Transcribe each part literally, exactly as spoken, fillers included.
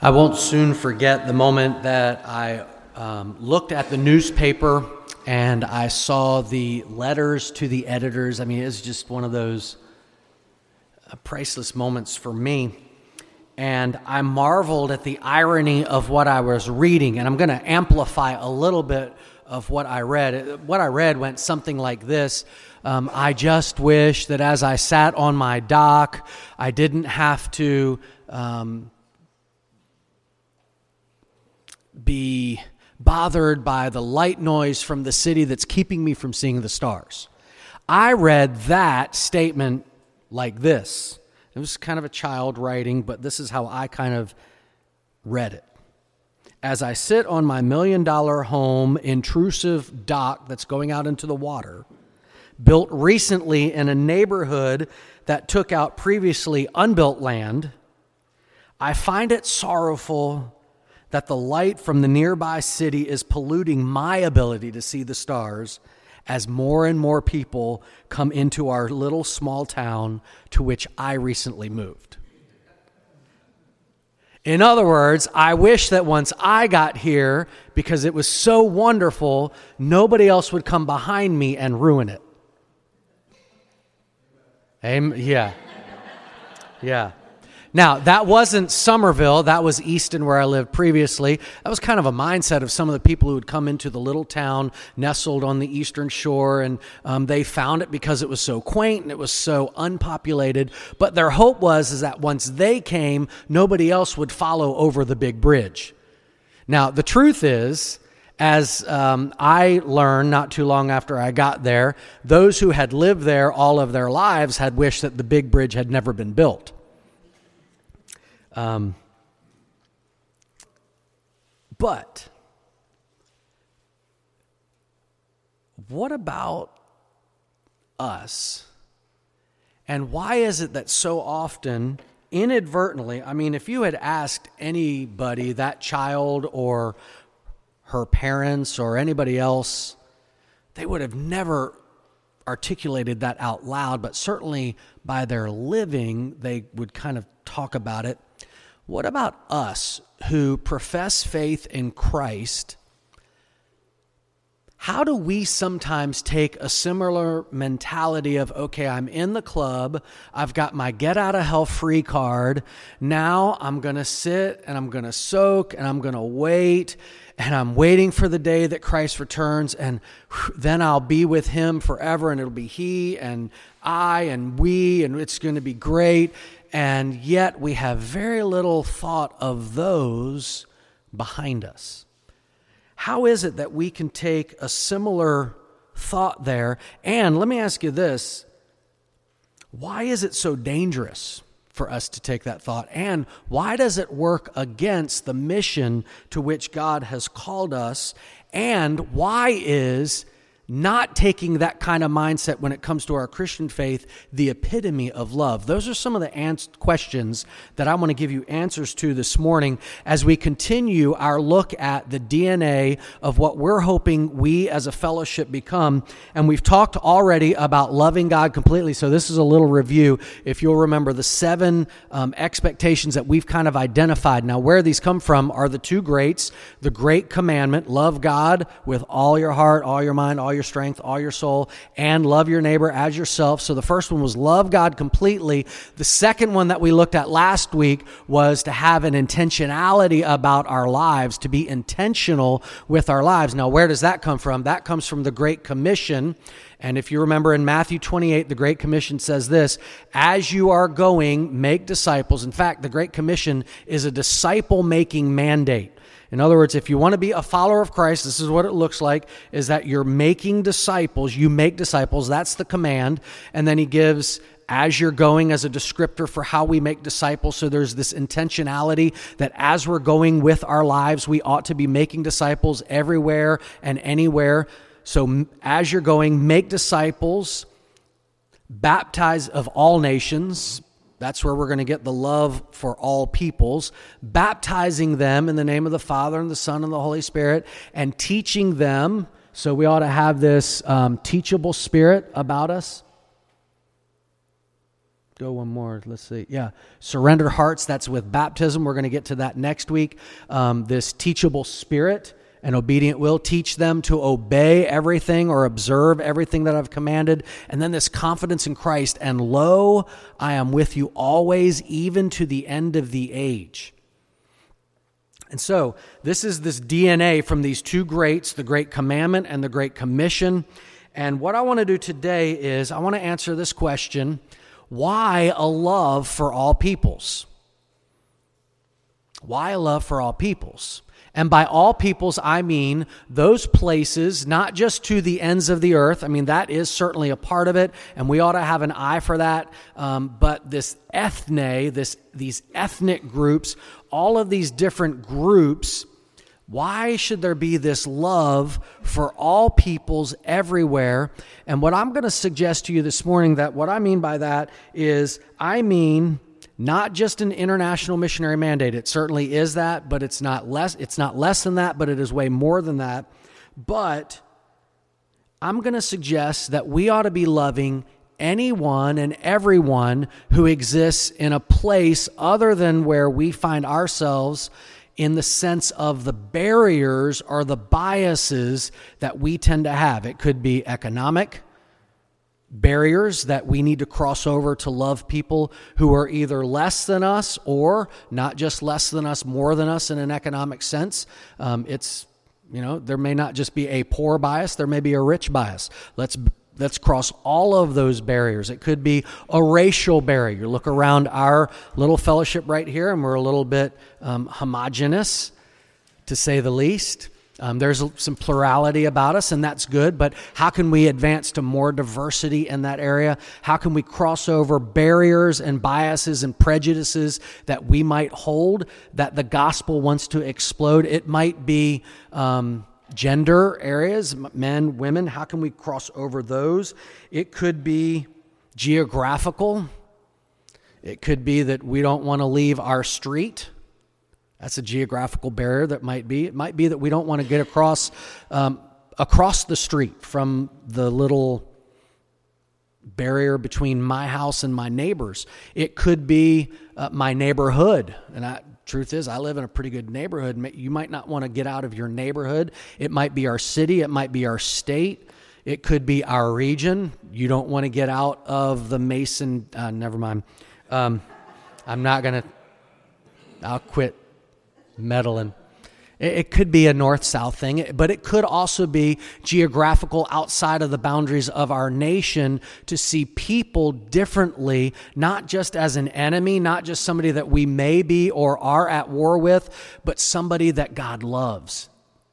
I won't soon forget the moment that I um, looked at the newspaper and I saw the letters to the editors. I mean, it's just one of those uh, priceless moments for me. And I marveled at the irony of what I was reading. And I'm going to amplify a little bit of what I read. What I read went something like this. Um, I just wish that as I sat on my dock, I didn't have to um, be bothered by the light noise from the city that's keeping me from seeing the stars. I read that statement like this. It was kind of a child writing, but this is how I kind of read it. As I sit on my million-dollar home intrusive dock that's going out into the water, built recently in a neighborhood that took out previously unbuilt land, I find it sorrowful that the light from the nearby city is polluting my ability to see the stars as more and more people come into our little small town to which I recently moved. In other words, I wish that once I got here, because it was so wonderful, nobody else would come behind me and ruin it. Amen. Yeah. Yeah. Now, that wasn't Somerville. That was Easton, where I lived previously. That was kind of a mindset of some of the people who would come into the little town nestled on the eastern shore, and um, they found it because it was so quaint and it was so unpopulated. But their hope was is that once they came, nobody else would follow over the big bridge. Now, the truth is, as um, I learned not too long after I got there, those who had lived there all of their lives had wished that the big bridge had never been built. Um, but what about us? And why is it that so often, inadvertently, I mean, if you had asked anybody, that child or her parents or anybody else, they would have never articulated that out loud, but certainly by their living, they would kind of talk about it. What about us who profess faith in Christ? How do we sometimes take a similar mentality of, okay, I'm in the club, I've got my get out of hell free card, now I'm going to sit and I'm going to soak and I'm going to wait and I'm waiting for the day that Christ returns, and whew, then I'll be with him forever, and it'll be he and I and we, and it's going to be great. And yet we have very little thought of those behind us. How is it that we can take a similar thought there? And let me ask you this. Why is it so dangerous for us to take that thought? And why does it work against the mission to which God has called us? And why is not taking that kind of mindset when it comes to our Christian faith the epitome of love? Those are some of the ans- questions that I want to give you answers to this morning as we continue our look at the D N A of what we're hoping we as a fellowship become. And we've talked already about loving God completely, so this is a little review. If you'll remember the seven um, expectations that we've kind of identified. Now, where these come from are the two greats, the great commandment, love God with all your heart, all your mind, all your strength, all your soul, and love your neighbor as yourself. So the first one was love God completely. The second one that we looked at last week was to have an intentionality about our lives, to be intentional with our lives. Now, where does that come from? That comes from the Great Commission. And if you remember in Matthew twenty-eight, the Great Commission says this: as you are going, make disciples. In fact, the Great Commission is a disciple-making mandate. In other words, if you want to be a follower of Christ, this is what it looks like, is that you're making disciples. You make disciples. That's the command. And then he gives, as you're going, as a descriptor for how we make disciples. So there's this intentionality that as we're going with our lives, we ought to be making disciples everywhere and anywhere. So as you're going, make disciples, baptize of all nations. That's where we're going to get the love for all peoples, baptizing them in the name of the Father and the Son and the Holy Spirit, and teaching them. So we ought to have this um, teachable spirit about us. Go one more. Let's see. Yeah. Surrendered hearts. That's with baptism. We're going to get to that next week. Um, this teachable spirit and obedient will. Teach them to obey everything or observe everything that I've commanded. And then this confidence in Christ. And lo, I am with you always, even to the end of the age. And so this is this D N A from these two greats, the Great Commandment and the Great Commission. And what I want to do today is I want to answer this question: why a love for all peoples? Why a love for all peoples? And by all peoples, I mean those places, not just to the ends of the earth. I mean, that is certainly a part of it, and we ought to have an eye for that. Um, but this ethne, this these ethnic groups, all of these different groups, why should there be this love for all peoples everywhere? And what I'm going to suggest to you this morning, that what I mean by that is, I mean not just an international missionary mandate. It certainly is that, but it's not less, it's not less than that, but it is way more than that. But I'm going to suggest that we ought to be loving anyone and everyone who exists in a place other than where we find ourselves, in the sense of the barriers or the biases that we tend to have. It could be economic barriers that we need to cross over to love people who are either less than us, or not just less than us, more than us in an economic sense. Um, it's, you know, there may not just be a poor bias, there may be a rich bias. Let's Let's cross all of those barriers. It could be a racial barrier. Look around our little fellowship right here, and we're a little bit um, homogenous, to say the least. Um, there's some plurality about us, and that's good, but how can we advance to more diversity in that area? How can we cross over barriers and biases and prejudices that we might hold, that the gospel wants to explode? It might be Um, gender areas, men, women, how can we cross over those? It could be geographical. It could be that we don't want to leave our street. That's a geographical barrier that might be. It might be that we don't want to get across um, across the street from the little barrier between my house and my neighbors. It could be uh, my neighborhood, and I truth is, I live in a pretty good neighborhood. You might not want to get out of your neighborhood. It might be our city. It might be our state. It could be our region. You don't want to get out of the Mason. Uh, never mind. Um, I'm not going to. I'll quit meddling. It, it could be a north-south thing, but it could also be geographical, outside of the boundaries of our nation, to see people differently, not just as an enemy, not just somebody that we may be or are at war with, but somebody that God loves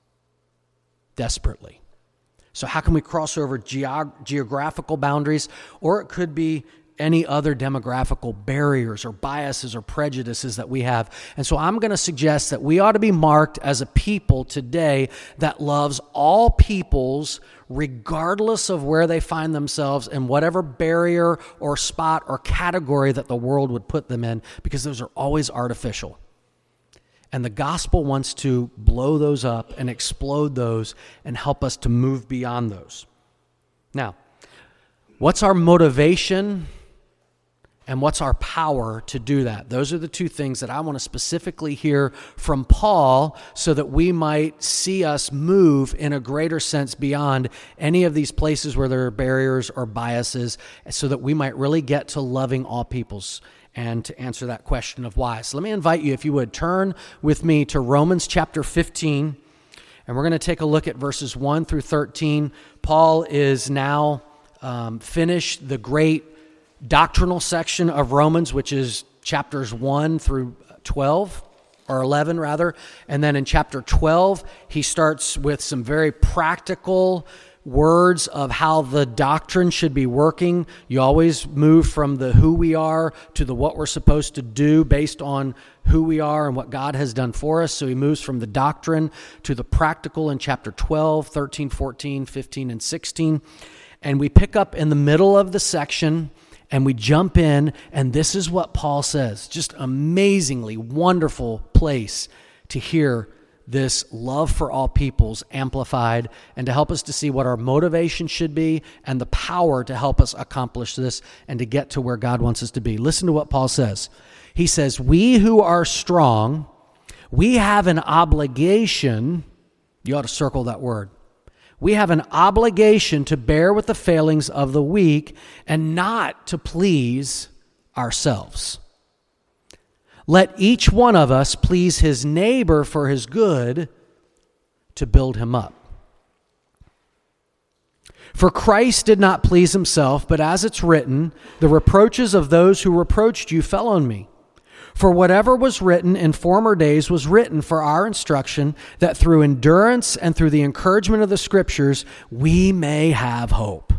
desperately. So how can we cross over geog- geographical boundaries? Or it could be any other demographical barriers or biases or prejudices that we have. And so I'm going to suggest that we ought to be marked as a people today that loves all peoples, regardless of where they find themselves in whatever barrier or spot or category that the world would put them in, because those are always artificial. And the gospel wants to blow those up and explode those and help us to move beyond those. Now, what's our motivation? And what's our power to do that? Those are the two things that I want to specifically hear from Paul, so that we might see us move in a greater sense beyond any of these places where there are barriers or biases, so that we might really get to loving all peoples, and to answer that question of why. So let me invite you, if you would, turn with me to Romans chapter fifteen, and we're going to take a look at verses one through thirteen. Paul is now um, finished the great doctrinal section of Romans, which is chapters one through twelve, or eleven rather. And then in chapter twelve, he starts with some very practical words of how the doctrine should be working. You always move from the who we are to the what we're supposed to do based on who we are and what God has done for us. So he moves from the doctrine to the practical in chapter twelve, thirteen, fourteen, fifteen, and sixteen. And we pick up in the middle of the section, and we jump in, and this is what Paul says. Just amazingly wonderful place to hear this love for all peoples amplified and to help us to see what our motivation should be and the power to help us accomplish this and to get to where God wants us to be. Listen to what Paul says. He says, we who are strong, we have an obligation. You ought to circle that word. We have an obligation to bear with the failings of the weak and not to please ourselves. Let each one of us please his neighbor for his good to build him up. For Christ did not please himself, but as it's written, the reproaches of those who reproached you fell on me. For whatever was written in former days was written for our instruction, that through endurance and through the encouragement of the Scriptures, we may have hope.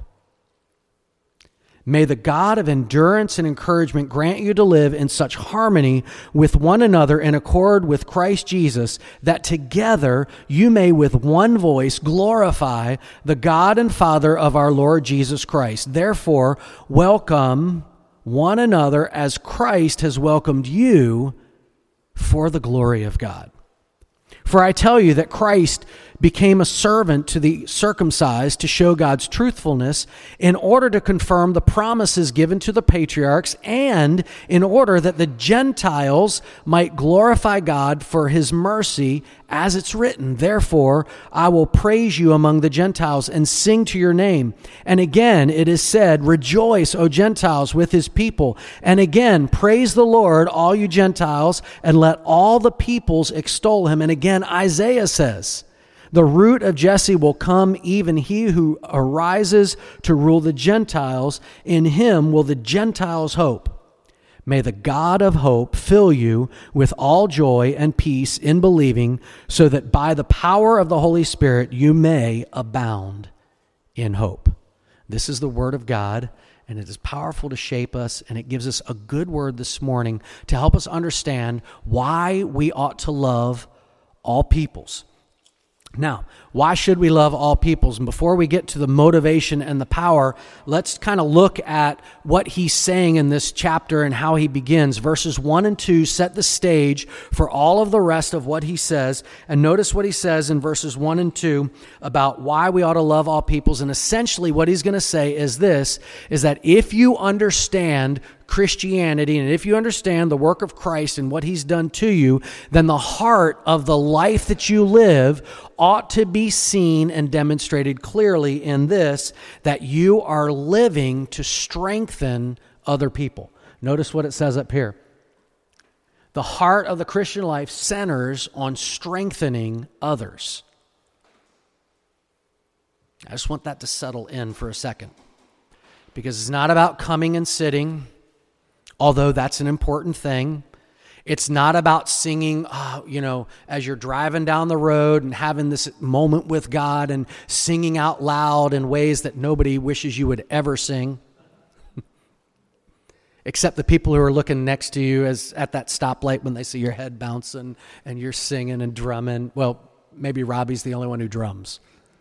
May the God of endurance and encouragement grant you to live in such harmony with one another in accord with Christ Jesus, that together you may with one voice glorify the God and Father of our Lord Jesus Christ. Therefore, welcome one another as Christ has welcomed you for the glory of God. For I tell you that Christ became a servant to the circumcised to show God's truthfulness, in order to confirm the promises given to the patriarchs, and in order that the Gentiles might glorify God for his mercy, as it's written, therefore I will praise you among the Gentiles and sing to your name. And again it is said, rejoice, O Gentiles, with his people. And again, praise the Lord, all you Gentiles, and let all the peoples extol him. And again, Isaiah says, the root of Jesse will come, even he who arises to rule the Gentiles. In him will the Gentiles hope. May the God of hope fill you with all joy and peace in believing, so that by the power of the Holy Spirit you may abound in hope. This is the word of God, and it is powerful to shape us, and it gives us a good word this morning to help us understand why we ought to love all peoples. Now, why should we love all peoples? And before we get to the motivation and the power, let's kind of look at what he's saying in this chapter and how he begins. Verses one and two set the stage for all of the rest of what he says. And notice what he says in verses one and two about why we ought to love all peoples. And essentially what he's going to say is this, is that if you understand Christianity, and if you understand the work of Christ and what he's done to you, then the heart of the life that you live ought to be seen and demonstrated clearly in this, that you are living to strengthen other people. Notice what it says up here. The heart of the Christian life centers on strengthening others. I just want that to settle in for a second, because it's not about coming and sitting, although that's an important thing. It's not about singing, uh, you know, as you're driving down the road and having this moment with God and singing out loud in ways that nobody wishes you would ever sing, except the people who are looking next to you as at that stoplight when they see your head bouncing and you're singing and drumming. Well, maybe Robbie's the only one who drums.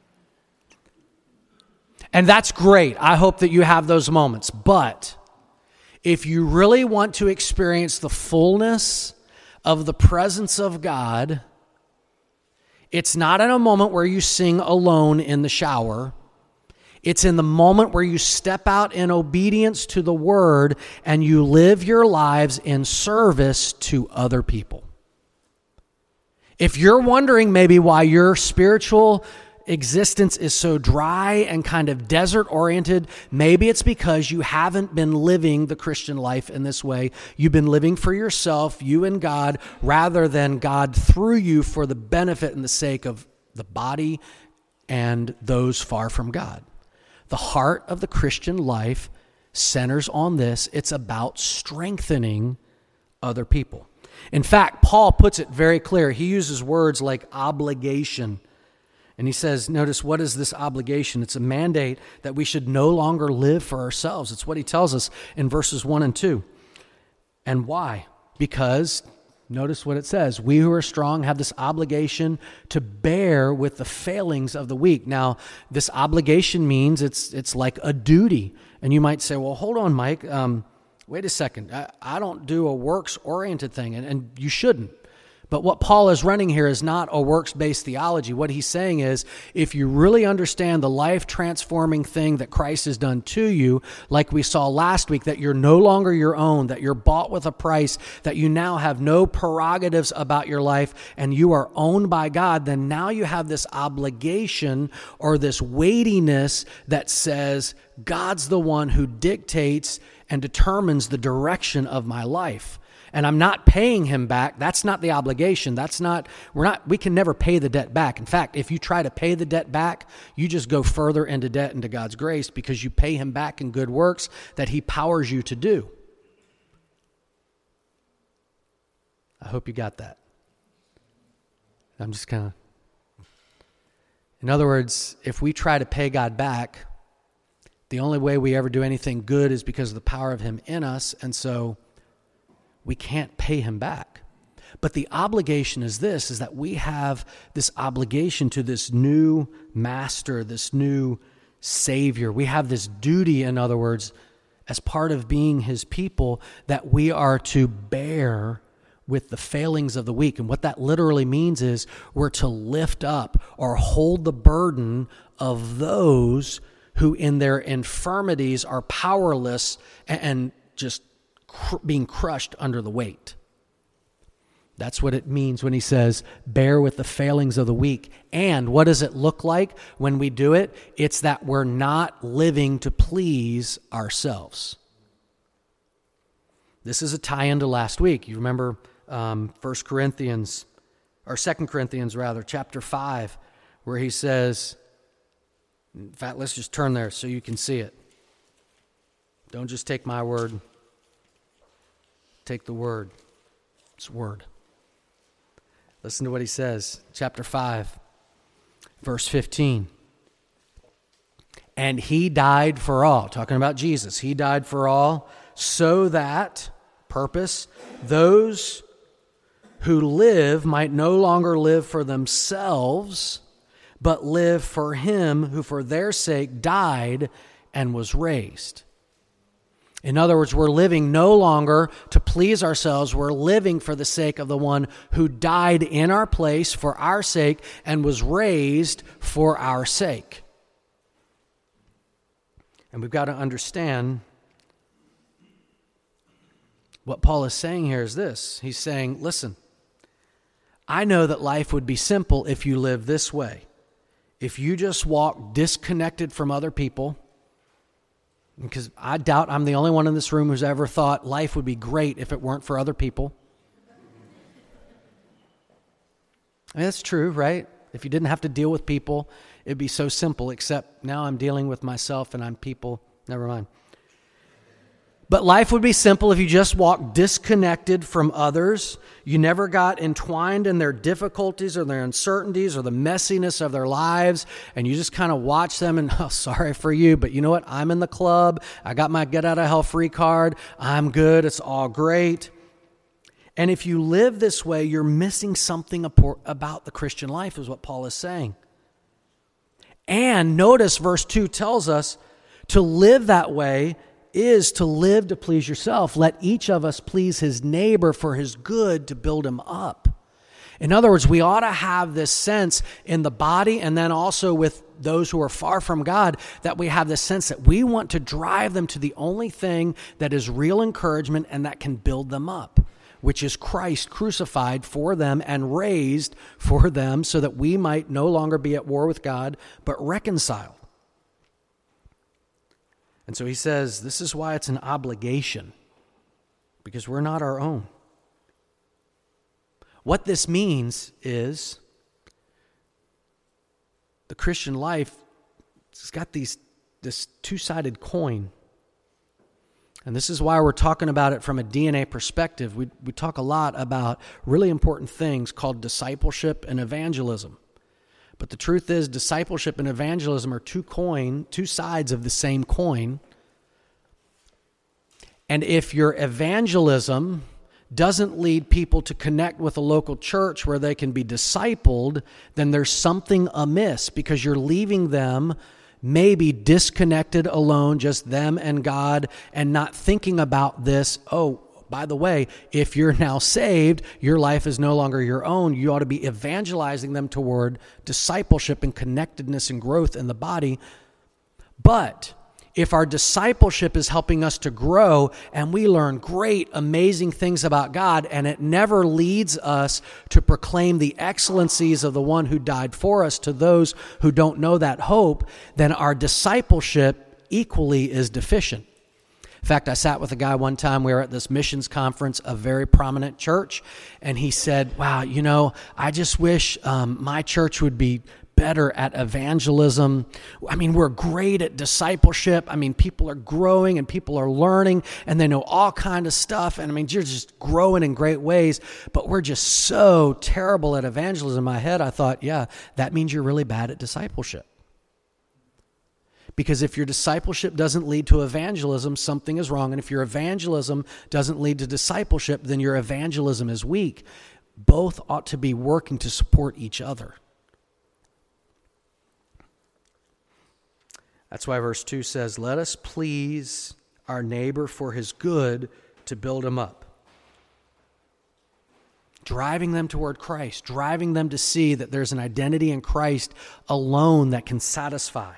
And that's great. I hope that you have those moments. But if you really want to experience the fullness of the presence of God, it's not in a moment where you sing alone in the shower. It's in the moment where you step out in obedience to the word and you live your lives in service to other people. If you're wondering maybe why your spiritual existence is so dry and kind of desert-oriented, maybe it's because you haven't been living the Christian life in this way. You've been living for yourself, you and God, rather than God through you for the benefit and the sake of the body and those far from God. The heart of the Christian life centers on this. It's about strengthening other people. In fact, Paul puts it very clear. He uses words like obligation. And he says, notice, what is this obligation? It's a mandate that we should no longer live for ourselves. It's what he tells us in verses one and two. And why? Because, notice what it says, we who are strong have this obligation to bear with the failings of the weak. Now, this obligation means it's it's like a duty. And you might say, well, hold on, Mike. Um, wait a second. I, I don't do a works-oriented thing, and, and you shouldn't. But what Paul is running here is not a works-based theology. What he's saying is, if you really understand the life-transforming thing that Christ has done to you, like we saw last week, that you're no longer your own, that you're bought with a price, that you now have no prerogatives about your life, and you are owned by God, then now you have this obligation or this weightiness that says, God's the one who dictates and determines the direction of my life. And I'm not paying him back. That's not the obligation. That's not, we're not, we can never pay the debt back. In fact, if you try to pay the debt back, you just go further into debt into God's grace because you pay him back in good works that he powers you to do. I hope you got that. I'm just kind of, in other words, if we try to pay God back, the only way we ever do anything good is because of the power of him in us. And so we can't pay him back. But the obligation is this, is that we have this obligation to this new master, this new Savior. We have this duty, in other words, as part of being his people, that we are to bear with the failings of the weak. And what that literally means is we're to lift up or hold the burden of those who in their infirmities are powerless and just cr- being crushed under the weight. That's what it means when he says, bear with the failings of the weak. And what does it look like when we do it? It's that we're not living to please ourselves. This is a tie-in to last week. You remember um, First Corinthians, or Second Corinthians rather, chapter five, where he says, in fact, let's just turn there so you can see it. Don't just take my word. Take the word. It's word. Listen to what he says, chapter five, verse fifteen. And he died for all, talking about Jesus. He died for all, so that, purpose, those who live might no longer live for themselves, but live for him who for their sake died and was raised. In other words, we're living no longer to please ourselves. We're living for the sake of the one who died in our place for our sake and was raised for our sake. And we've got to understand what Paul is saying here is this. He's saying, listen, I know that life would be simple if you live this way. If you just walk disconnected from other people, because I doubt I'm the only one in this room who's ever thought life would be great if it weren't for other people. I mean, that's true, right? If you didn't have to deal with people, it'd be so simple, except now I'm dealing with myself and I'm people. Never mind. But life would be simple if you just walked disconnected from others. You never got entwined in their difficulties or their uncertainties or the messiness of their lives, and you just kind of watch them and, oh, sorry for you, but you know what? I'm in the club. I got my get out of hell free card. I'm good. It's all great. And if you live this way, you're missing something about the Christian life, is what Paul is saying. And notice verse two tells us to live that way is to live to please yourself. Let each of us please his neighbor for his good, to build him up. In other words, we ought to have this sense in the body and then also with those who are far from God, that we have this sense that we want to drive them to the only thing that is real encouragement and that can build them up, which is Christ crucified for them and raised for them so that we might no longer be at war with God, but reconciled. And so he says, this is why it's an obligation, because we're not our own. What this means is the Christian life has got these this two-sided coin. And this is why we're talking about it from a D N A perspective. We, we talk a lot about really important things called discipleship and evangelism. But the truth is, discipleship and evangelism are two coin, two sides of the same coin. And if your evangelism doesn't lead people to connect with a local church where they can be discipled, then there's something amiss, because you're leaving them maybe disconnected, alone, just them and God, and not thinking about this, oh, by the way, if you're now saved, your life is no longer your own. You ought to be evangelizing them toward discipleship and connectedness and growth in the body. But if our discipleship is helping us to grow and we learn great, amazing things about God, and it never leads us to proclaim the excellencies of the one who died for us to those who don't know that hope, then our discipleship equally is deficient. In fact, I sat with a guy one time, we were at this missions conference, a very prominent church, and he said, wow, you know, I just wish um, my church would be better at evangelism. I mean, we're great at discipleship. I mean, people are growing and people are learning and they know all kind of stuff. And I mean, you're just growing in great ways, but we're just so terrible at evangelism. In my head, I thought, yeah, that means you're really bad at discipleship. Because if your discipleship doesn't lead to evangelism, something is wrong. And if your evangelism doesn't lead to discipleship, then your evangelism is weak. Both ought to be working to support each other. That's why verse two says, let us please our neighbor for his good to build him up. Driving them toward Christ, driving them to see that there's an identity in Christ alone that can satisfy.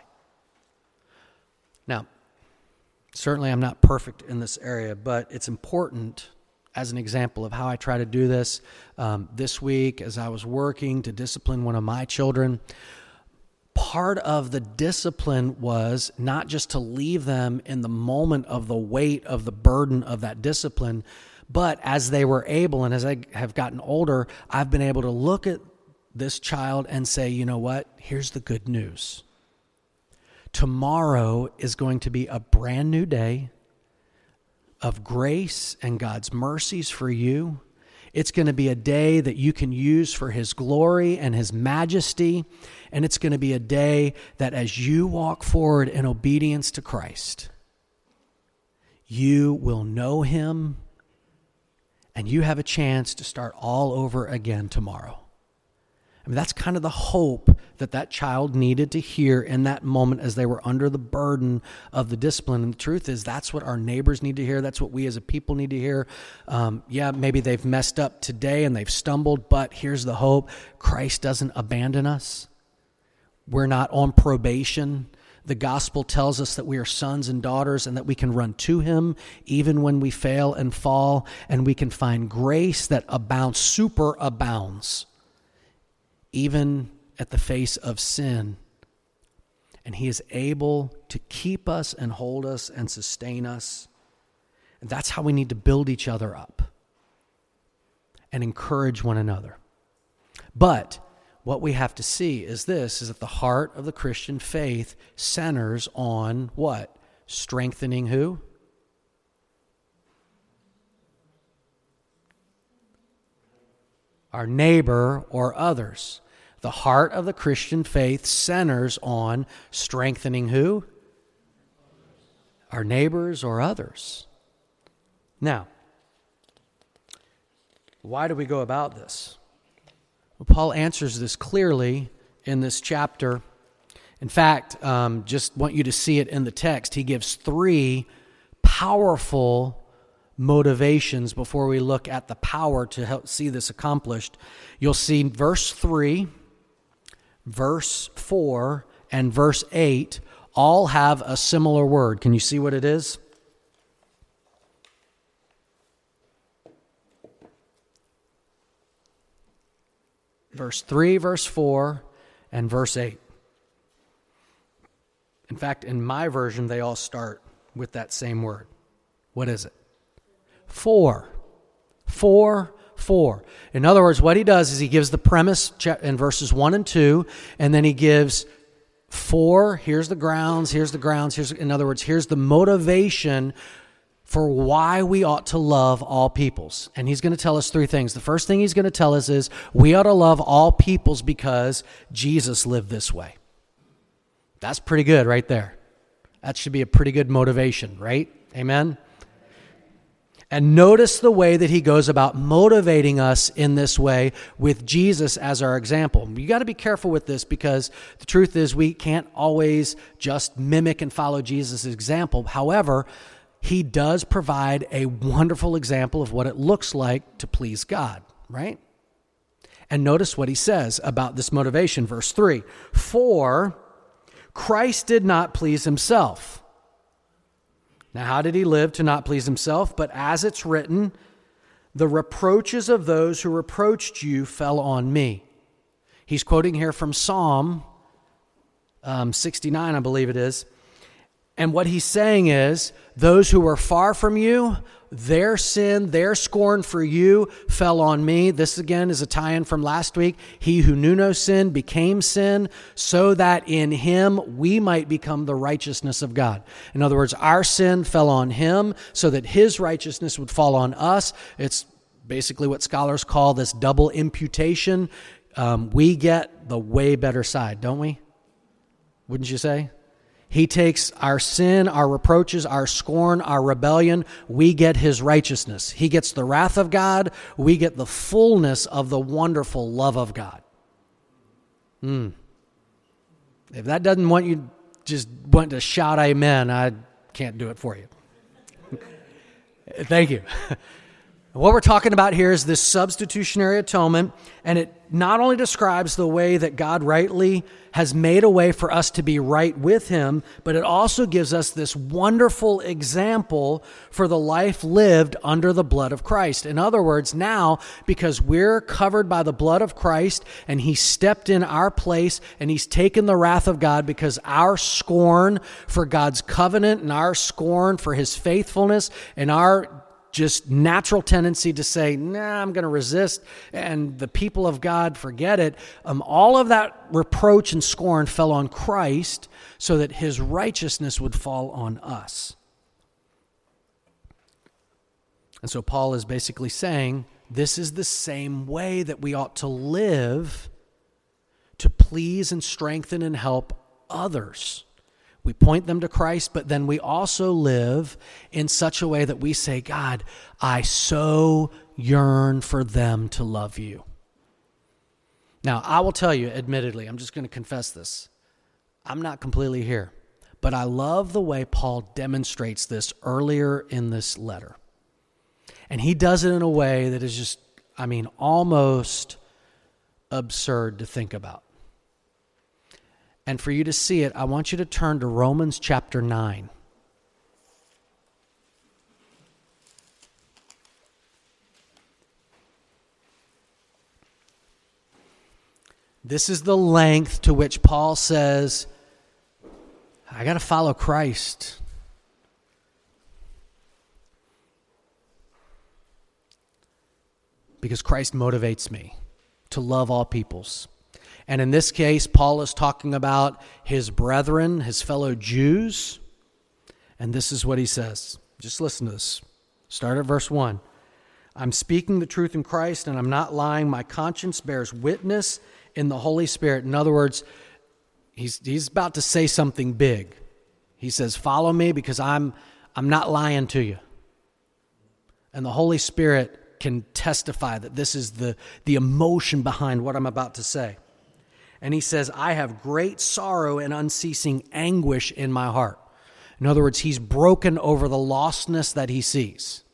Now, certainly I'm not perfect in this area, but it's important as an example of how I try to do this. Um, this week, as I was working to discipline one of my children, part of the discipline was not just to leave them in the moment of the weight of the burden of that discipline, but as they were able, and as I have gotten older, I've been able to look at this child and say, you know what? Here's the good news. Tomorrow is going to be a brand new day of grace and God's mercies for you. It's going to be a day that you can use for His glory and His majesty. And it's going to be a day that as you walk forward in obedience to Christ, you will know Him and you have a chance to start all over again tomorrow. I mean, that's kind of the hope that that child needed to hear in that moment as they were under the burden of the discipline. And the truth is, that's what our neighbors need to hear. That's what we as a people need to hear. Um, yeah, maybe they've messed up today and they've stumbled, but here's the hope. Christ doesn't abandon us. We're not on probation. The gospel tells us that we are sons and daughters and that we can run to Him even when we fail and fall, and we can find grace that abounds, super abounds, even at the face of sin. And He is able to keep us and hold us and sustain us. And that's how we need to build each other up and encourage one another. But what we have to see is this, is that the heart of the Christian faith centers on what? Strengthening who? Our neighbor or others. The heart of the Christian faith centers on strengthening who? Our neighbors or others. Now, why do we go about this? Well, Paul answers this clearly in this chapter. In fact, um, just want you to see it in the text. He gives three powerful motivations before we look at the power to help see this accomplished. You'll see verse three, verse four, and verse eight all have a similar word. Can you see what it is? Verse three, verse four, and verse eight. In fact, in my version, they all start with that same word. What is it? For. For, for. In other words, what he does is he gives the premise in verses one and two, and then he gives for, here's the grounds, here's the grounds, here's, in other words, here's the motivation for why we ought to love all peoples. And he's going to tell us three things. The first thing he's going to tell us is we ought to love all peoples because Jesus lived this way. That's pretty good right there. That should be a pretty good motivation, right? Amen? And notice the way that he goes about motivating us in this way with Jesus as our example. You got to be careful with this because the truth is we can't always just mimic and follow Jesus' example. However, he does provide a wonderful example of what it looks like to please God, right? And notice what he says about this motivation, verse three. For Christ did not please himself. Now, how did he live to not please himself? But as it's written, the reproaches of those who reproached you fell on me. He's quoting here from Psalm um, sixty-nine, I believe it is. And what he's saying is, those who were far from you, their sin, their scorn for you fell on me. This again is a tie-in from last week. He who knew no sin became sin so that in him we might become the righteousness of God. In other words, our sin fell on him so that his righteousness would fall on us. It's basically what scholars call this double imputation. Um, we get the way better side, don't we? Wouldn't you say? He takes our sin, our reproaches, our scorn, our rebellion. We get his righteousness. He gets the wrath of God. We get the fullness of the wonderful love of God. Hmm. If that doesn't want you just want to shout amen, I can't do it for you. Thank you. What we're talking about here is this substitutionary atonement, and it not only describes the way that God rightly has made a way for us to be right with him, but it also gives us this wonderful example for the life lived under the blood of Christ. In other words, now, because we're covered by the blood of Christ, and he stepped in our place, and he's taken the wrath of God because our scorn for God's covenant and our scorn for his faithfulness and our just natural tendency to say, nah, I'm going to resist, and the people of God forget it. Um, all of that reproach and scorn fell on Christ so that his righteousness would fall on us. And so Paul is basically saying, this is the same way that we ought to live to please and strengthen and help others. We point them to Christ, but then we also live in such a way that we say, God, I so yearn for them to love you. Now, I will tell you, admittedly, I'm just going to confess this. I'm not completely here, but I love the way Paul demonstrates this earlier in this letter. And he does it in a way that is just, I mean, almost absurd to think about. And for you to see it, I want you to turn to Romans chapter nine. This is the length to which Paul says, I got to follow Christ. Because Christ motivates me to love all peoples. And in this case, Paul is talking about his brethren, his fellow Jews. And this is what he says. Just listen to this. Start at verse one. I'm speaking the truth in Christ, and I'm not lying. My conscience bears witness in the Holy Spirit. In other words, he's he's about to say something big. He says, follow me because I'm I'm not lying to you. And the Holy Spirit can testify that this is the, the emotion behind what I'm about to say. And he says, I have great sorrow and unceasing anguish in my heart. In other words, he's broken over the lostness that he sees.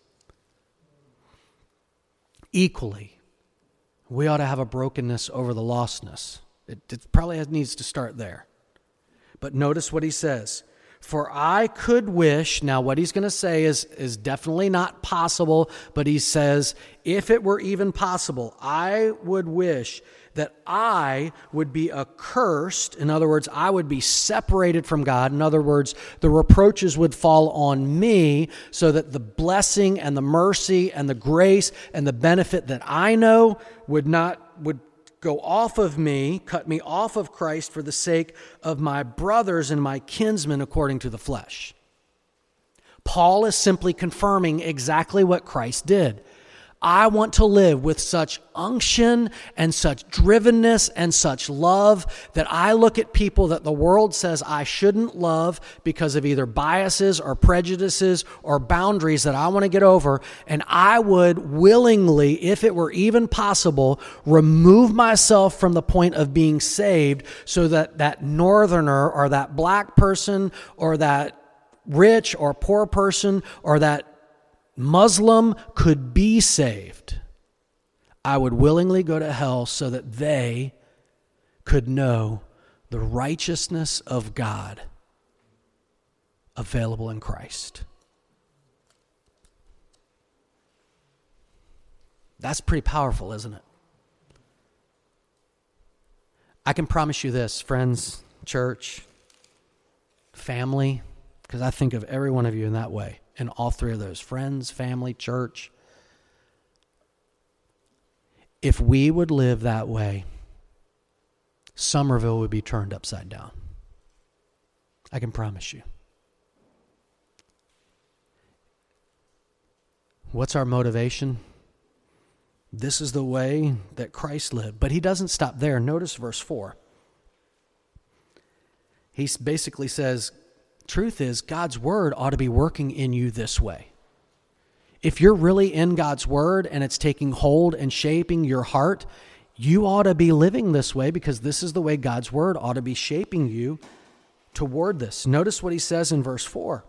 Equally, we ought to have a brokenness over the lostness. It, it probably needs to start there. But notice what he says. For I could wish, now what he's going to say is, is definitely not possible, but he says, if it were even possible, I would wish that I would be accursed. In other words, I would be separated from God. In other words, the reproaches would fall on me so that the blessing and the mercy and the grace and the benefit that I know would not, would go off of me, cut me off of Christ for the sake of my brothers and my kinsmen according to the flesh. Paul is simply confirming exactly what Christ did. I want to live with such unction and such drivenness and such love that I look at people that the world says I shouldn't love because of either biases or prejudices or boundaries that I want to get over, and I would willingly, if it were even possible, remove myself from the point of being saved so that that northerner or that black person or that rich or poor person or that Muslim could be saved, I would willingly go to hell so that they could know the righteousness of God available in Christ. That's pretty powerful, isn't it? I can promise you this, friends, church, family, because I think of every one of you in that way, in all three of those, friends, family, church. If we would live that way, Somerville would be turned upside down. I can promise you. What's our motivation? This is the way that Christ lived. But he doesn't stop there. Notice verse four. He basically says, truth is, God's word ought to be working in you this way. If you're really in God's word and it's taking hold and shaping your heart, you ought to be living this way because this is the way God's word ought to be shaping you toward this. Notice what he says in verse four.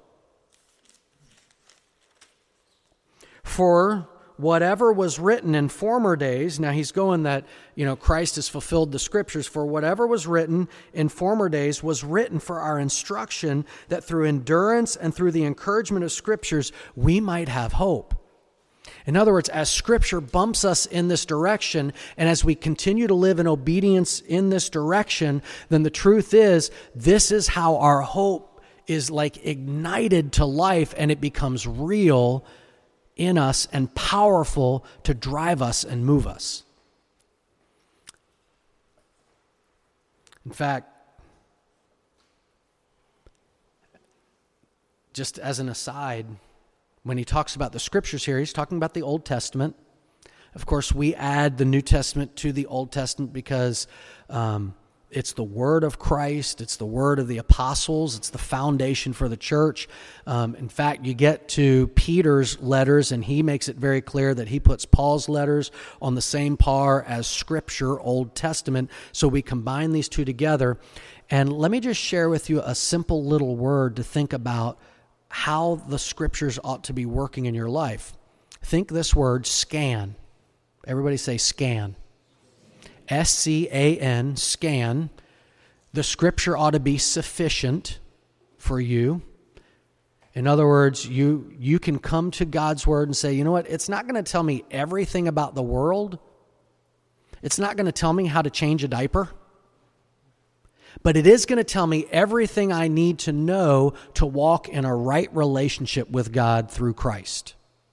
For whatever was written in former days, now he's going that, you know, Christ has fulfilled the scriptures. For whatever was written in former days was written for our instruction, that through endurance and through the encouragement of scriptures, we might have hope. In other words, as scripture bumps us in this direction, and as we continue to live in obedience in this direction, then the truth is, this is how our hope is like ignited to life, and it becomes real in us and powerful to drive us and move us. In fact, just as an aside, when he talks about the scriptures here, he's talking about the Old Testament. Of course, we add the New Testament to the Old Testament because um, it's the word of Christ. It's the word of the apostles. It's the foundation for the church. Um, in fact, you get to Peter's letters, and he makes it very clear that he puts Paul's letters on the same par as Scripture, Old Testament. So we combine these two together. And let me just share with you a simple little word to think about how the Scriptures ought to be working in your life. Think this word, scan. Everybody say scan. S C A N, scan. The Scripture ought to be sufficient for you. In other words, you, you can come to God's Word and say, you know what, it's not going to tell me everything about the world. It's not going to tell me how to change a diaper. But it is going to tell me everything I need to know to walk in a right relationship with God through Christ.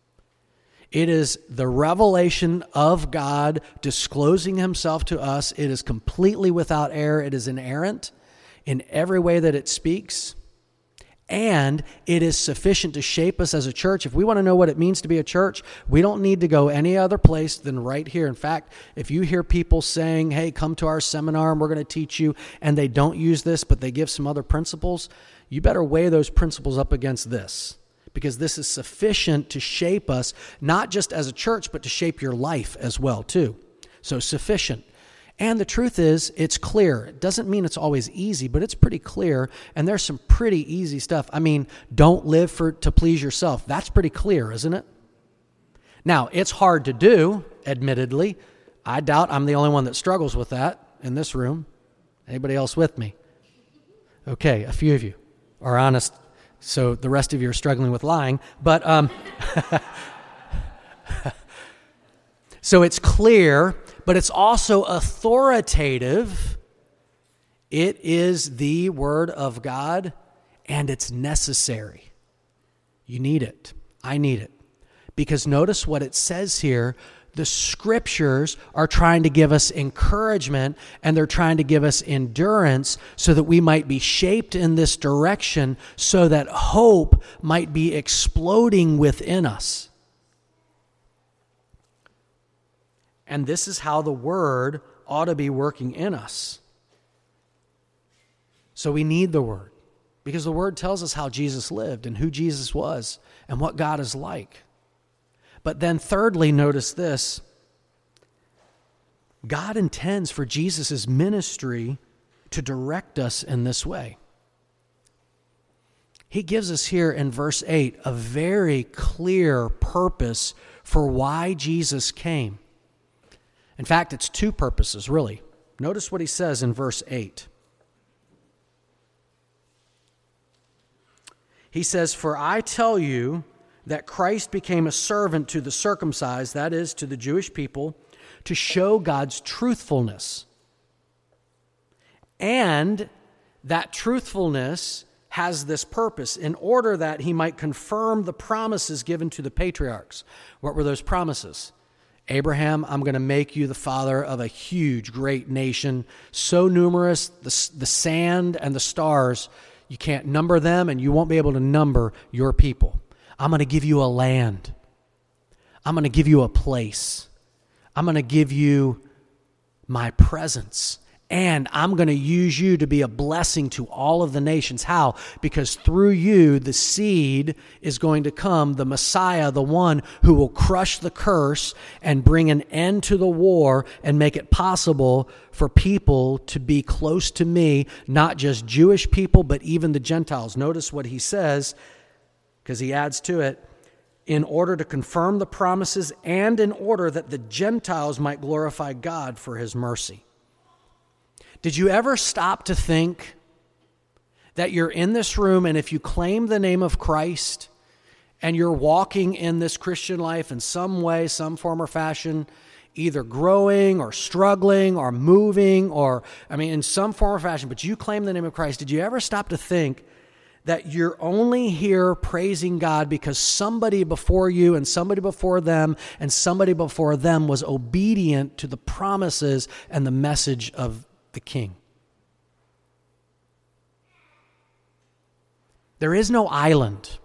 It is the revelation of God disclosing himself to us. It is completely without error. It is inerrant in every way that it speaks. And it is sufficient to shape us as a church. If we want to know what it means to be a church, we don't need to go any other place than right here. In fact, if you hear people saying, hey, come to our seminar and we're going to teach you, and they don't use this, but they give some other principles, you better weigh those principles up against this. Because this is sufficient to shape us, not just as a church, but to shape your life as well, too. So sufficient. And the truth is, it's clear. It doesn't mean it's always easy, but it's pretty clear. And there's some pretty easy stuff. I mean, don't live for to please yourself. That's pretty clear, isn't it? Now, it's hard to do, admittedly. I doubt I'm the only one that struggles with that in this room. Anybody else with me? Okay, a few of you are honest. So the rest of you are struggling with lying. But um, so it's clear, but it's also authoritative. It is the Word of God, and it's necessary. You need it. I need it. Because notice what it says here. The Scriptures are trying to give us encouragement, and they're trying to give us endurance so that we might be shaped in this direction, so that hope might be exploding within us. And this is how the Word ought to be working in us. So we need the Word, because the Word tells us how Jesus lived and who Jesus was and what God is like. But then thirdly, notice this. God intends for Jesus' ministry to direct us in this way. He gives us here in verse eight a very clear purpose for why Jesus came. In fact, it's two purposes, really. Notice what he says in verse eight. He says, "For I tell you that Christ became a servant to the circumcised," that is, to the Jewish people, "to show God's truthfulness. And that truthfulness has this purpose, in order that he might confirm the promises given to the patriarchs." What were those promises? Abraham, I'm going to make you the father of a huge, great nation, so numerous, the, the sand and the stars, you can't number them, and you won't be able to number your people. I'm going to give you a land. I'm going to give you a place. I'm going to give you my presence. And I'm going to use you to be a blessing to all of the nations. How? Because through you, the seed is going to come, the Messiah, the one who will crush the curse and bring an end to the war and make it possible for people to be close to me, not just Jewish people, but even the Gentiles. Notice what he says, because he adds to it, in order to confirm the promises and in order that the Gentiles might glorify God for his mercy. Did you ever stop to think that you're in this room, and if you claim the name of Christ and you're walking in this Christian life in some way, some form or fashion, either growing or struggling or moving or, I mean, in some form or fashion, but you claim the name of Christ, did you ever stop to think that you're only here praising God because somebody before you and somebody before them and somebody before them was obedient to the promises and the message of the King? There is no island.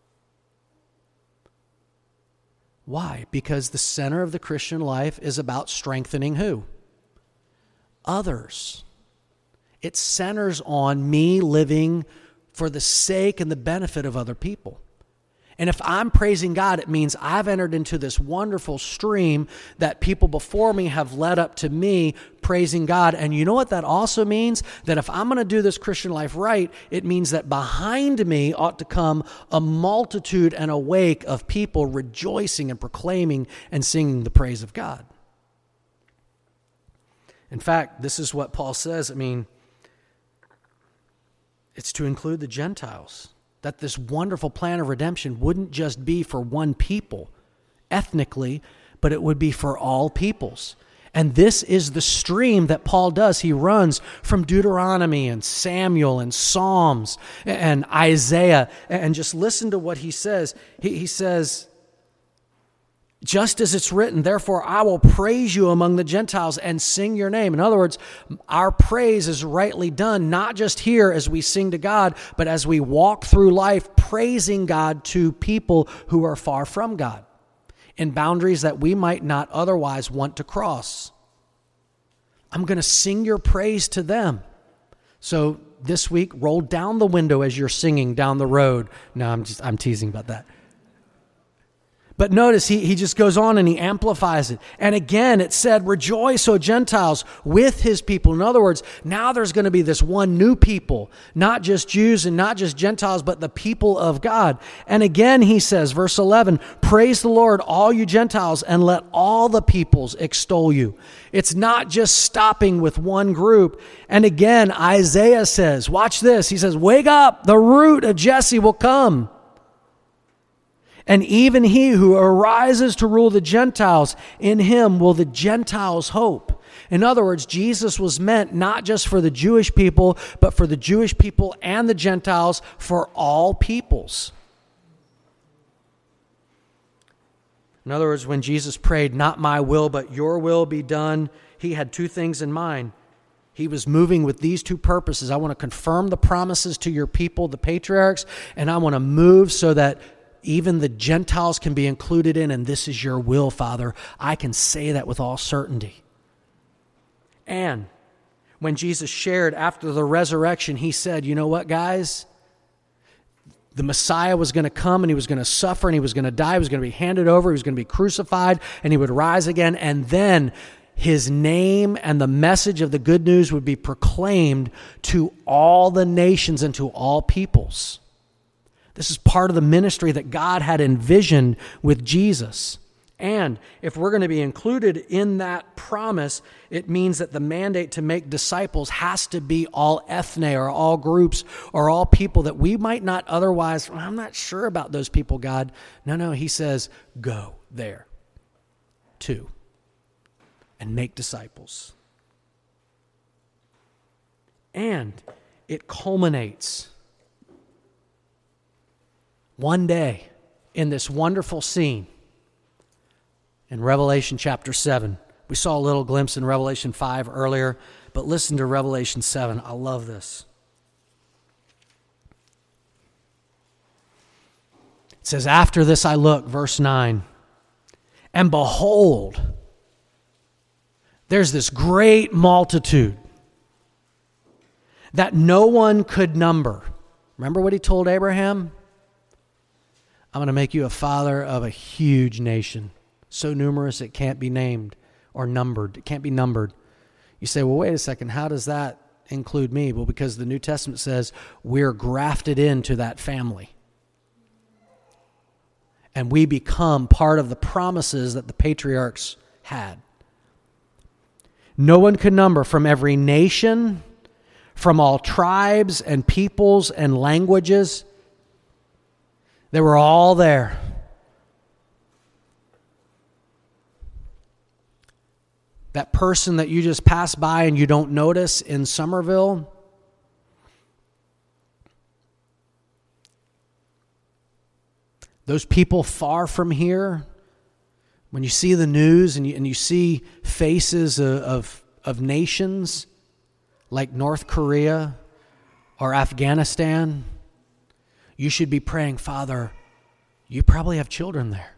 Why? Because the center of the Christian life is about strengthening who? Others. It centers on me living for the sake and the benefit of other people. And if I'm praising God, it means I've entered into this wonderful stream that people before me have led up to me praising God. And you know what that also means? That if I'm going to do this Christian life right, it means that behind me ought to come a multitude and a wake of people rejoicing and proclaiming and singing the praise of God. In fact, this is what Paul says. I mean, it's to include the Gentiles. That this wonderful plan of redemption wouldn't just be for one people ethnically, but it would be for all peoples. And this is the stream that Paul does. He runs from Deuteronomy and Samuel and Psalms and Isaiah. And just listen to what he says. He, he says, just as it's written, therefore I will praise you among the Gentiles and sing your name. In other words, our praise is rightly done, not just here as we sing to God, but as we walk through life praising God to people who are far from God in boundaries that we might not otherwise want to cross. I'm going to sing your praise to them. So this week, roll down the window as you're singing down the road. No, I'm just I'm teasing about that. But notice he, he just goes on and he amplifies it. And again, it said, rejoice, O Gentiles, with his people. In other words, now there's going to be this one new people, not just Jews and not just Gentiles, but the people of God. And again, he says, verse eleven, praise the Lord, all you Gentiles, and let all the peoples extol you. It's not just stopping with one group. And again, Isaiah says, watch this. He says, wake up, the root of Jesse will come. And even he who arises to rule the Gentiles, in him will the Gentiles hope. In other words, Jesus was meant not just for the Jewish people, but for the Jewish people and the Gentiles, for all peoples. In other words, when Jesus prayed, not my will, but your will be done, he had two things in mind. He was moving with these two purposes. I want to confirm the promises to your people, the patriarchs, and I want to move so that even the Gentiles can be included in, and this is your will, Father. I can say that with all certainty. And when Jesus shared after the resurrection, he said, you know what, guys? The Messiah was going to come and he was going to suffer and he was going to die. He was going to be handed over. He was going to be crucified and he would rise again. And then his name and the message of the good news would be proclaimed to all the nations and to all peoples. This is part of the ministry that God had envisioned with Jesus. And if we're going to be included in that promise, it means that the mandate to make disciples has to be all ethne or all groups or all people that we might not otherwise, well, I'm not sure about those people, God. No, no, he says, go there too and make disciples. And it culminates one day in this wonderful scene in Revelation chapter seven. We saw a little glimpse in Revelation five earlier, but listen to Revelation seven. I love this. It says, after this I looked, verse nine, and behold, there's this great multitude that no one could number. Remember what he told Abraham? I'm going to make you a father of a huge nation, so numerous it can't be named or numbered. It can't be numbered. You say, well, wait a second, how does that include me? Well, because the New Testament says we're grafted into that family. And we become part of the promises that the patriarchs had. No one could number, from every nation, from all tribes and peoples and languages. They were all there. That person that you just pass by and you don't notice in Somerville, those people far from here, when you see the news and you, and you see faces of, of, of nations like North Korea or Afghanistan, you should be praying, Father, you probably have children there.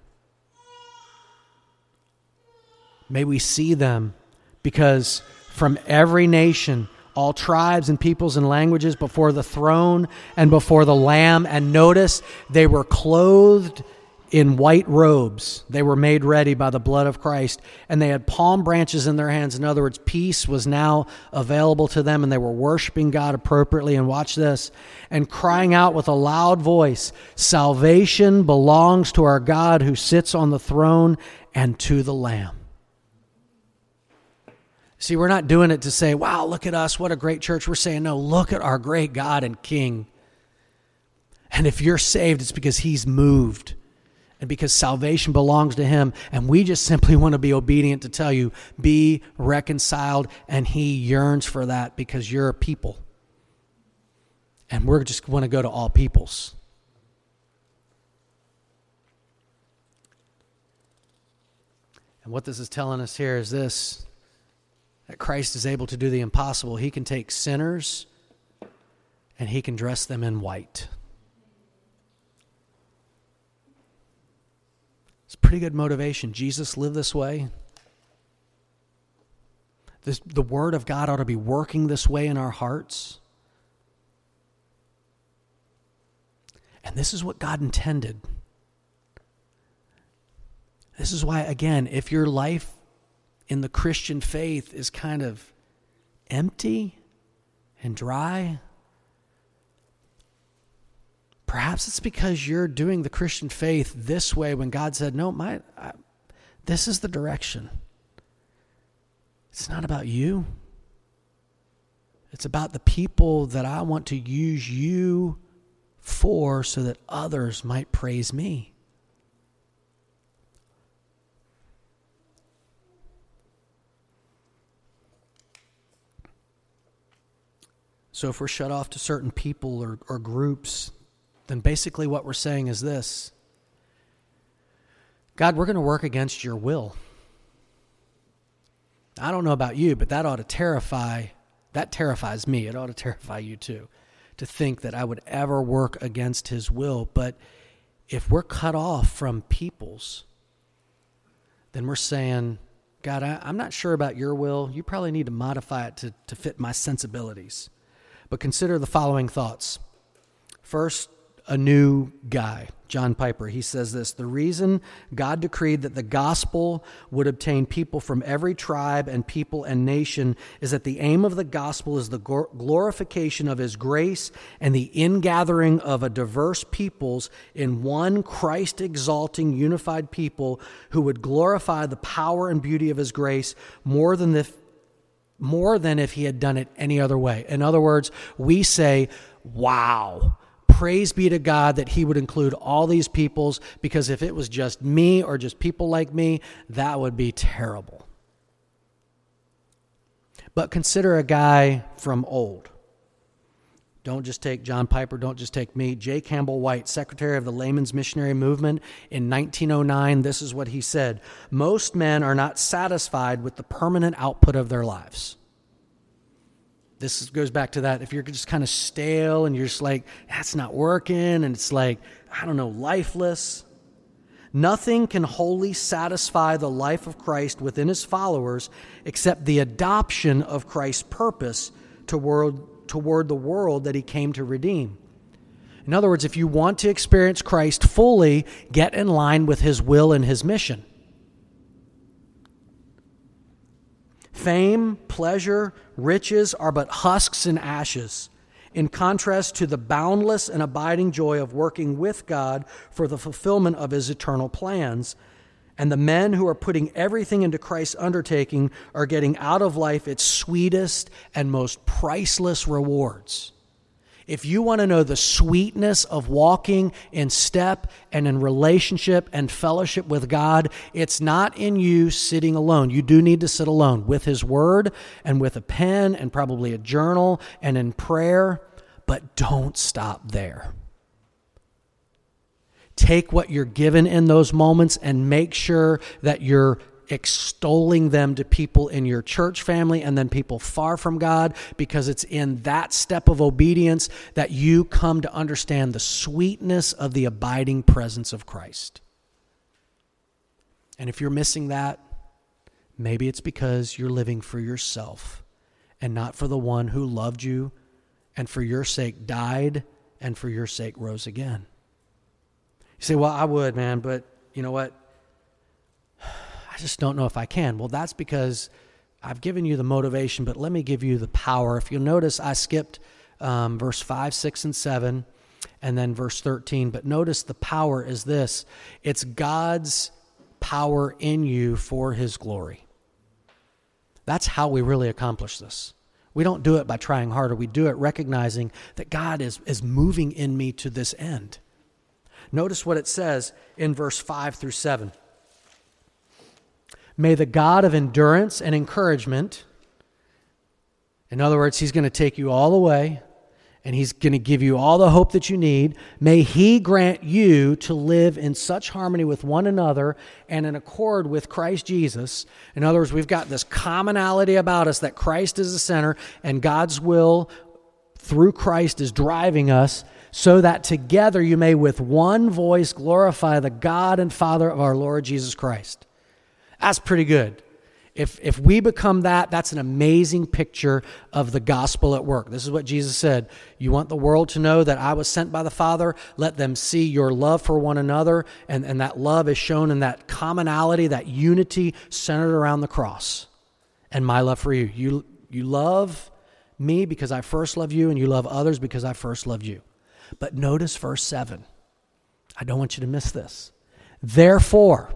May we see them, because from every nation, all tribes and peoples and languages, before the throne and before the Lamb. And notice, they were clothed in white robes. They were made ready by the blood of Christ. And they had palm branches in their hands. In other words, peace was now available to them, and they were worshiping God appropriately. And watch this. And crying out with a loud voice, salvation belongs to our God who sits on the throne and to the Lamb. See, we're not doing it to say, wow, look at us, what a great church. We're saying, no, look at our great God and King. And if you're saved, it's because he's moved and because salvation belongs to him. And we just simply want to be obedient to tell you, be reconciled. And he yearns for that because you're a people. And we're just want to go to all peoples. And what this is telling us here is this: that Christ is able to do the impossible. He can take sinners and he can dress them in white. It's pretty good motivation. Jesus lived this way. This, the Word of God ought to be working this way in our hearts. And this is what God intended. This is why, again, if your life in the Christian faith is kind of empty and dry, perhaps it's because you're doing the Christian faith this way when God said, no, my, I, this is the direction. It's not about you. It's about the people that I want to use you for so that others might praise me. So if we're shut off to certain people or, or groups, then basically what we're saying is this: God, we're going to work against your will. I don't know about you, but that ought to terrify, that terrifies me. It ought to terrify you too, to think that I would ever work against his will. But if we're cut off from peoples, then we're saying, God, I, I'm not sure about your will. You probably need to modify it to, to fit my sensibilities. But consider the following thoughts. First, a new guy, John Piper. He says this: the reason God decreed that the gospel would obtain people from every tribe and people and nation is that the aim of the gospel is the glorification of his grace and the ingathering of a diverse peoples in one Christ-exalting, unified people who would glorify the power and beauty of his grace more than if, more than if he had done it any other way. In other words, we say, wow, praise be to God that he would include all these peoples, because if it was just me or just people like me, that would be terrible. But consider a guy from old. Don't just take John Piper, don't just take me. J. Campbell White, secretary of the Layman's Missionary Movement in nineteen oh nine, this is what he said: most men are not satisfied with the permanent output of their lives. This goes back to that, if you're just kind of stale and you're just like, that's not working, and it's like, I don't know, lifeless. Nothing can wholly satisfy the life of Christ within his followers except the adoption of Christ's purpose toward, toward the world that he came to redeem. In other words, if you want to experience Christ fully, get in line with his will and his mission. Fame, pleasure, riches are but husks and ashes, in contrast to the boundless and abiding joy of working with God for the fulfillment of his eternal plans. And the men who are putting everything into Christ's undertaking are getting out of life its sweetest and most priceless rewards. If you want to know the sweetness of walking in step and in relationship and fellowship with God, it's not in you sitting alone. You do need to sit alone with his word and with a pen and probably a journal and in prayer, but don't stop there. Take what you're given in those moments and make sure that you're extolling them to people in your church family and then people far from God, because it's in that step of obedience that you come to understand the sweetness of the abiding presence of Christ. And if you're missing that, maybe it's because you're living for yourself and not for the one who loved you and for your sake died and for your sake rose again. You say, well, I would, man, but you know what? I just don't know if I can. Well, that's because I've given you the motivation, but let me give you the power. If you'll notice, I skipped um, verse five, six, and seven, and then verse thirteen. But notice the power is this. It's God's power in you for his glory. That's how we really accomplish this. We don't do it by trying harder. We do it recognizing that God is, is moving in me to this end. Notice what it says in verse five through seven. May the God of endurance and encouragement, in other words, he's going to take you all the way, and he's going to give you all the hope that you need. May he grant you to live in such harmony with one another and in accord with Christ Jesus. In other words, we've got this commonality about us that Christ is the center and God's will through Christ is driving us, so that together you may with one voice glorify the God and Father of our Lord Jesus Christ. That's pretty good. If if we become that, that's an amazing picture of the gospel at work. This is what Jesus said. You want the world to know that I was sent by the Father? Let them see your love for one another. And, and that love is shown in that commonality, that unity centered around the cross. And my love for you. You, you love me because I first love you, and you love others because I first loved you. But notice verse seven. I don't want you to miss this. Therefore,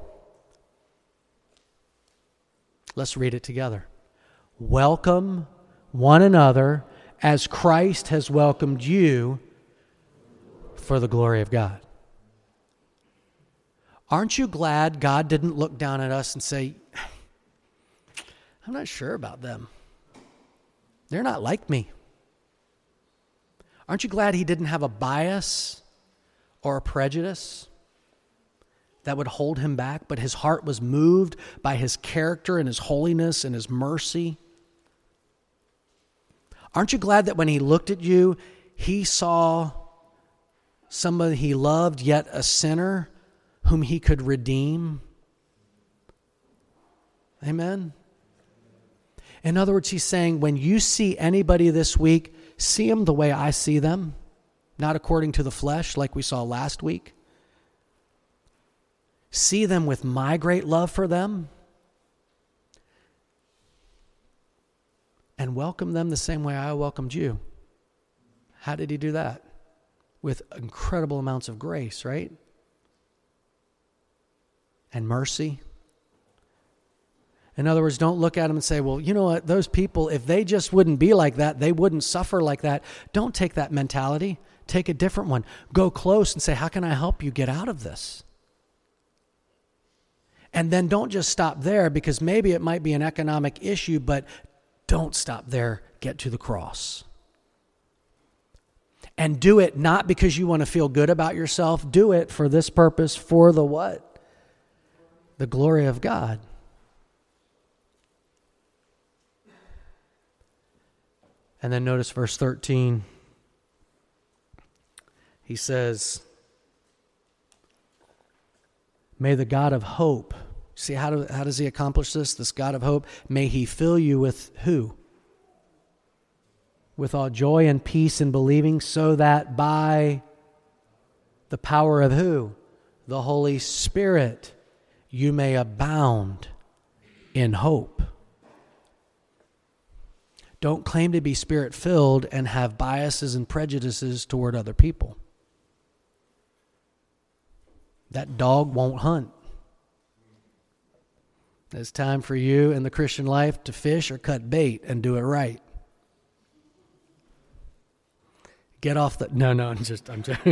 let's read it together. Welcome one another as Christ has welcomed you for the glory of God. Aren't you glad God didn't look down at us and say, I'm not sure about them. They're not like me. Aren't you glad he didn't have a bias or a prejudice that would hold him back, but his heart was moved by his character and his holiness and his mercy? Aren't you glad that when he looked at you, he saw somebody he loved, yet a sinner whom he could redeem? Amen? In other words, he's saying, when you see anybody this week, see them the way I see them. not according to the flesh like we saw last week. See them with my great love for them and welcome them the same way I welcomed you. How did he do that? With incredible amounts of grace, right? And mercy. In other words, don't look at them and say, well, you know what, those people, if they just wouldn't be like that, they wouldn't suffer like that. Don't take that mentality. Take a different one. Go close and say, how can I help you get out of this? And then don't just stop there, because maybe it might be an economic issue, but don't stop there. Get to the cross. And do it not because you want to feel good about yourself. Do it for this purpose, for the what? The glory of God. And then notice verse thirteen. He says, may the God of hope, see how, do, how does he accomplish this? This God of hope, may he fill you with who? With all joy and peace in believing, so that by the power of who? The Holy Spirit, you may abound in hope. Don't claim to be Spirit-filled and have biases and prejudices toward other people. That dog won't hunt. It's time for you in the Christian life to fish or cut bait and do it right. Get off the... No, no, I'm just... I'm just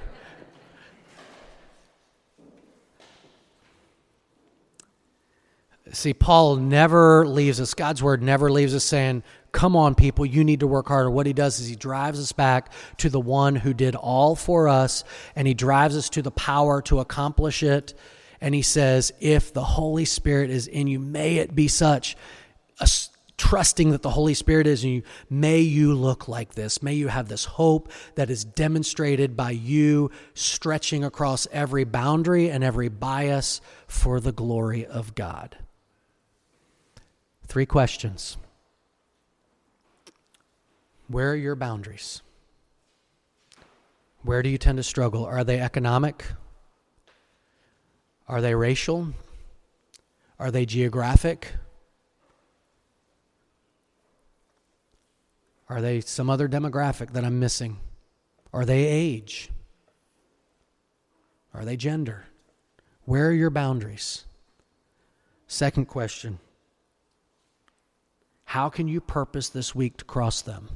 See, Paul never leaves us, God's word never leaves us saying, come on, people, you need to work harder. What he does is he drives us back to the one who did all for us, and he drives us to the power to accomplish it. And he says, if the Holy Spirit is in you, may it be such, a, trusting that the Holy Spirit is in you, may you look like this. May you have this hope that is demonstrated by you stretching across every boundary and every bias for the glory of God. Three questions. Where are your boundaries? Where do you tend to struggle? Are they economic? Are they racial? Are they geographic? Are they some other demographic that I'm missing? Are they age? Are they gender? Where are your boundaries? Second question. How can you purpose this week to cross them?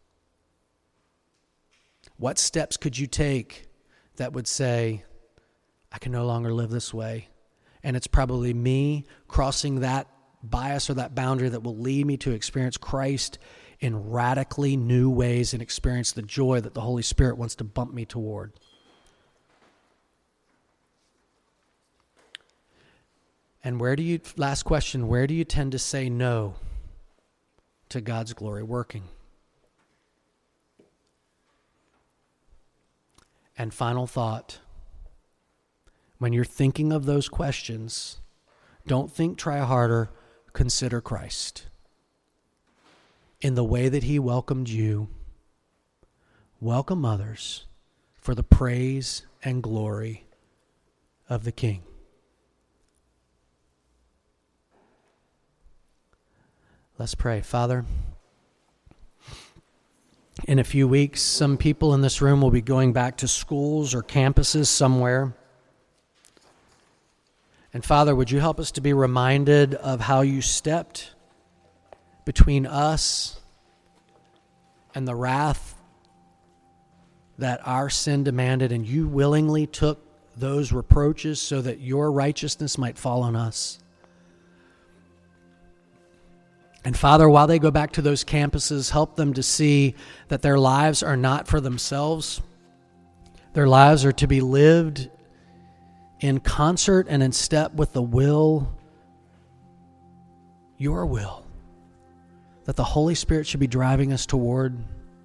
What steps could you take that would say, I can no longer live this way? And it's probably me crossing that bias or that boundary that will lead me to experience Christ in radically new ways and experience the joy that the Holy Spirit wants to bump me toward. And where do you, last question, where do you tend to say no to God's glory working? And final thought, when you're thinking of those questions, don't think try harder, consider Christ. In the way that he welcomed you, welcome others for the praise and glory of the King. Let's pray. Father, in a few weeks, some people in this room will be going back to schools or campuses somewhere. And Father, would you help us to be reminded of how you stepped between us and the wrath that our sin demanded, and you willingly took those reproaches so that your righteousness might fall on us. And Father, while they go back to those campuses, help them to see that their lives are not for themselves. Their lives are to be lived in concert and in step with the will, your will, that the Holy Spirit should be driving us toward.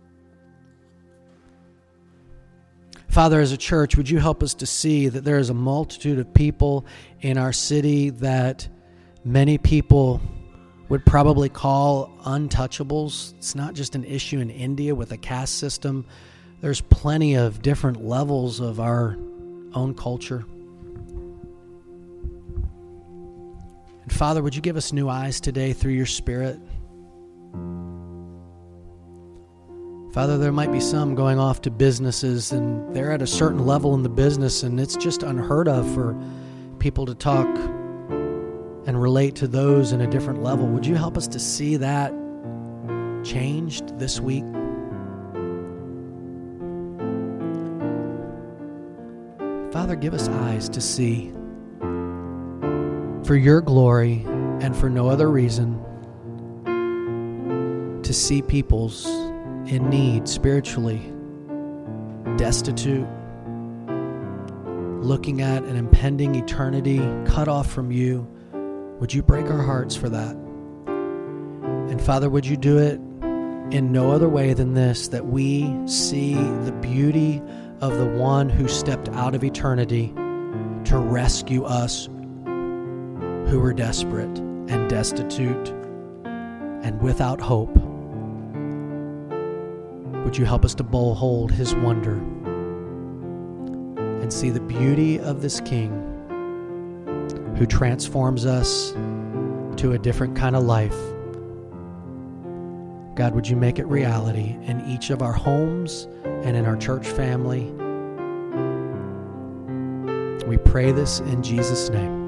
Father, as a church, would you help us to see that there is a multitude of people in our city that many people would probably call untouchables. It's not just an issue in India with a caste system There's plenty of different levels of our own culture. And Father, would you give us new eyes today through your Spirit? Father, there might be some going off to businesses and they're at a certain level in the business and it's just unheard of for people to talk and relate to those in a different level. Would you help us to see that changed this week? Father, give us eyes to see for your glory and for no other reason, to see people's in need spiritually, destitute, looking at an impending eternity cut off from you. Would you break our hearts for that? And Father, would you do it in no other way than this, that we see the beauty of the one who stepped out of eternity to rescue us who were desperate and destitute and without hope. Would you help us to behold his wonder and see the beauty of this King who transforms us to a different kind of life? God, would you make it reality in each of our homes and in our church family? We pray this in Jesus' name.